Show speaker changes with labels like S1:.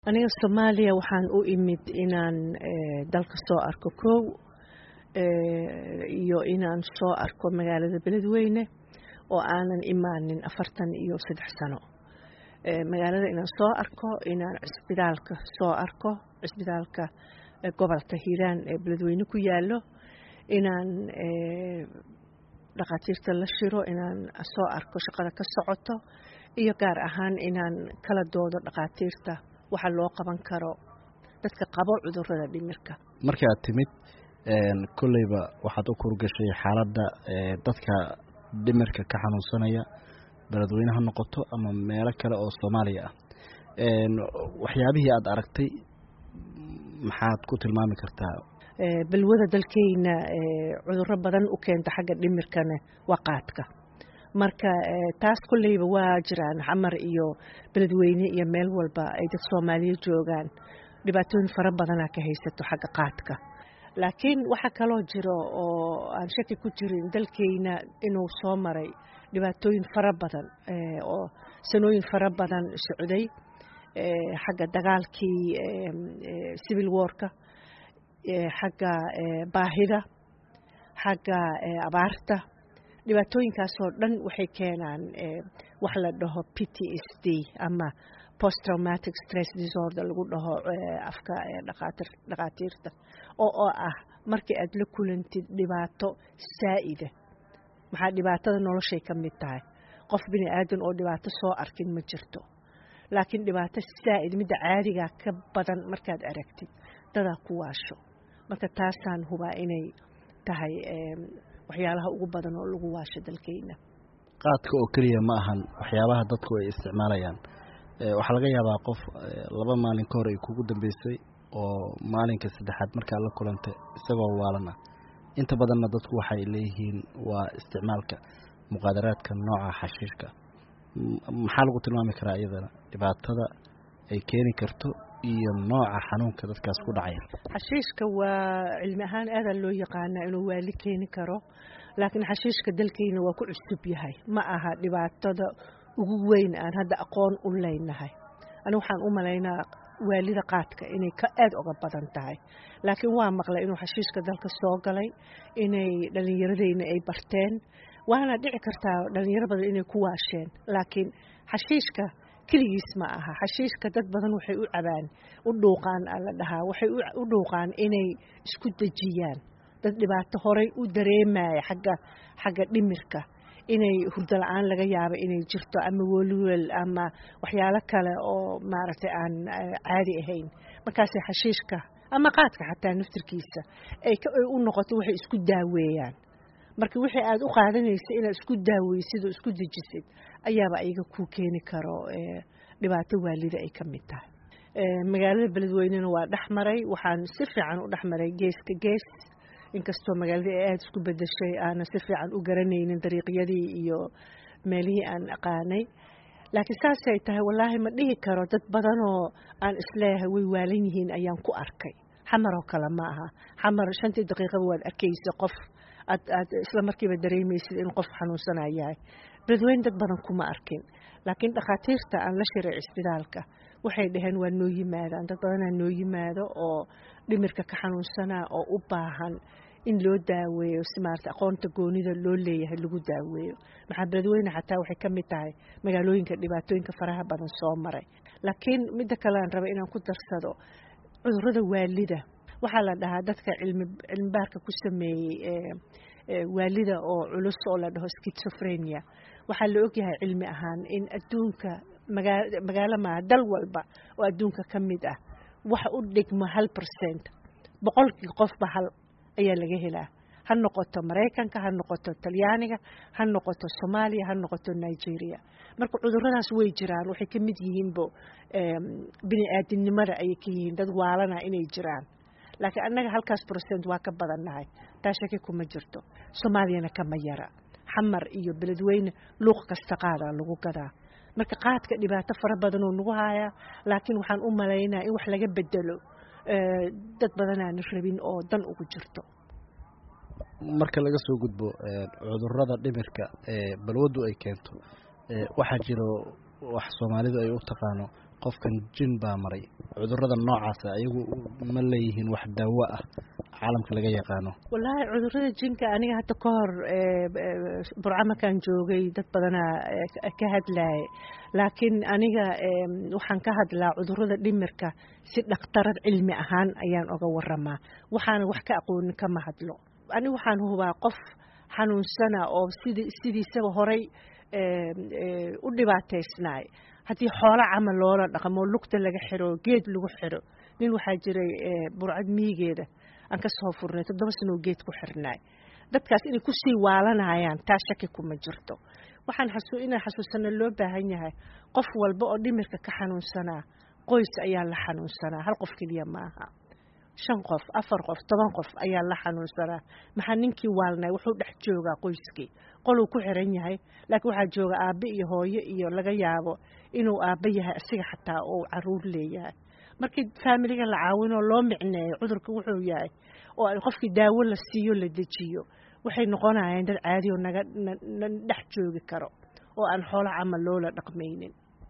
S1: aniga Soomaaliya waxaan u imid inaan dalka soo arko koow iyo inaan soo arko magaalada Beledweyne oo aanan imaanin 43 sano magaalada inaan soo arko inaan isbitaalka soo arko isbitaalka gobolka Hiiraan ee Beledweyne ku yaalo inaan dhaqaatiirta la shiro inaan soo arko shaqada ka socoto iyo gaar ahaan inaan kala doodo dhaqaatiirta waxa loo qaban karo dadka qabo cudurrada dhimirka
S2: markii aad timid kullayba waxaad u kurgashay xaaladda dadka dhimirka ka xanuunsanaya Beledweyne ha noqoto ama meelo kale oo Soomaaliya ah waxyaabihii aad aragtay maxaad ku tilmaami kartaa
S1: balwada dalkeena cudurro badan u keenta xagga dhimirkana waa qaadka marka taas kullayba waa jiraan xamar iyo Beledweyne iyo meel walba ay dad Soomaaliya joogaan dhibaatooyin fara badan ka haysato xagga qaadka laakiin waxa kale oo jiro oo aan shaki ku jirin dalkeena inuu soo maray dhibaatooyin fara badan oo sanooyin fara badan socday xagga dagaalkii civil war-ka xagga baahida xagga abaarta dhibaatooyinkaas oo dhan waxay keenaan wax la dhaho PTSD ama post traumatic stress disorder lagu dhaho afka dhaqaatiirta oo ah markii aad la kulantid dhibaato saa'ida maxaa dhibaatada noloshay ka mid tahay qof bini aadan oo dhibaato soo arkin ma jirto laakiin dhibaato saa'id mid caadiga ka badan markaad aragtid dada ku waasho marka taasaan hubaa inay tahay waxyaalaha ugu badan oo lagu waasho dalkeena
S2: qaadka oo kaliya ma ahan waxyaabaha dadku ay isticmaalayaan waxa laga yaabaa qof 2 maalin ka hor ay kugu dambeysay oo maalinka saddexaad marka la kulantay isagoo waalana inta badanna dadku waxay leeyihiin waa isticmaalka muqaadaraadka nooca xashiishka maxaa lagu tilmaami karaa iyadana dhibaatada ay keeni karto iyo nooca xanuunka dadkaas ku dhacay
S1: xashiishka waa cilmi ahaan aad loo yaqaan inuu waali keeni karo laakiin xashiishka dalkeena waa ku cusub yahay ma aha dhibaatada ugu weyn aan hadda aqoon u leenahay aniga waxaan u maleynaa waalida qaadka inay ka aad uga badan tahay laakiin waa maqlay inuu xashiishka dalka soo galay inay dhalinyaradeyna ay barteen waana dhici kartaa dhalinyaro badan inay ku waasheen laakiin xashiishka kaligiis ma aha xashiishka dad badan waxay u cabaan u dhuuqaan la dhahaa waxay u dhuuqaan inay isku dajiyaan dad dhibaato horay u dareemaya xagga dhimirka inay hurdo la'aan laga yaabo inay jirto ama welwel ama waxyaalo kale oo maaragtay aan caadi ahayn markaas xashiishka ama qaadka xataa naftirkiisa ay u noqoto waxay isku daaweeyaan marka wixii aad u qaadanaysa inaad isku daaweysid oo isku dejisid ayaaba ayaga ku keeni karo dhibaato waalida ay ka mid tahay magaalada Beledweynena waa dhaxmaray waxaan si fiican u dhaxmaray geeska gees inkastoo magaalada ay aad isku bedeshay aan si fiican u garanaynin dariiqyadii iyo meelihii aan aqaanay laakiin saasay tahay wallaahi ma dhihi karo dad badan oo aan isleeyahay way waalan yihiin ayaan ku arkay xamar oo kale ma aha xamar 5 daqiiqo waad arkaysaa qof aad isla markiiba dareemaysid in qof xanuunsanayahay Beledweyne dad badan kuma arkin laakiin dhaqaatiirta aan la shiray isbitaalka waxay dhaheen waa noo yimaadaan dad badan noo yimaado oo dhimirka ka xanuunsana oo u baahan in loo daaweeyo si maarta aqoonta goonida loo leeyahay lagu daaweeyo maxaa Beledweyne xataa waxay ka mid tahay magaalooyinka dhibaatooyinka faraha badan soo maray laakiin mid kale aan raba inaan ku darsado cudurrada waalida waxaa la dhahaa dadka cilmi baarka ku sameeyay waalida oo culus oo la dhaho schizophrenia waxaa la og yahay cilmi ahaan in adduunka magaalo ma dal walba oo adduunka ka mid ah waxa u dhigma 1% boqolkii qofba hal ayaa laga helaa ha noqoto Mareykanka ha noqoto Talyaaniga ha noqoto Soomaaliya ha noqoto Nigeria marka cudurradaas way jiraan waxay ka mid yihiinbo bini aadamnimada ay ka yihiin dad waalana inay jiraan laakiin annaga halkaas % waa ka badannahay taa shaki kuma jirto Soomaaliyana kama yara xamar iyo Beledweyne luuq kasta qaada lagu gadaa marka qaadka dhibaato fara badan oo nagu haya laakiin waxaan u maleynaa in wax laga bedelo dad badan aan rabin oo dan ugu jirto
S2: marka laga soo gudbo cudurrada dhimirka balwadu ay keento waxa jiro wax Soomaalidu ay u taqaano qofkan jin baa maray cudurrada noocaas ayagu ma leeyihiin wax daawo ah caalamka laga yaqaano
S1: wallaahi cudurrada jinka aniga hadda ka hor burco markaan joogay dad badanaa ka hadlaaya laakiin aniga waxaan ka hadlaa cudurrada dhimirka si dhakhtarad cilmi ahaan ayaan oga waramaa waxaana wax ka aqoonin kama hadlo aniga waxaan hubaa qof xanuunsana oo sidiisaba horay u dhibaataysnaay haddii xoolo camal loola dhaqmo lugta laga xiro geed lagu xiro nin waxaa jiray burcad miyigeeda aan ka soo furnay 7 sano geed ku xirnaay dadkaas inay ku sii waalanayaan taa shaki kuma jirto waxaan inaan xasuusano loo baahan yahay qof walba oo dhimirka ka xanuunsanaa qoys ayaa la xanuunsanaa hal qof keliya maaha 5 qof 4 qof 10 qof ayaa la xanuunsanaa maxaa ninkii waalnay wuxuu dhex joogaa qoyskii qoluu ku xiran yahay laakiin waxaa jooga aabe iyo hooyo iyo laga yaabo inuu aabe yahay asiga xataa oo caruur leeyahay markii faamiliga la caawino loo micneeyo cudurka wuxuu yahay oo qofkii daawo la siiyo la dejiyo waxay noqonayaan dad caadi oo naga dhex joogi karo oo aan xoolo camal loola dhaqmaynin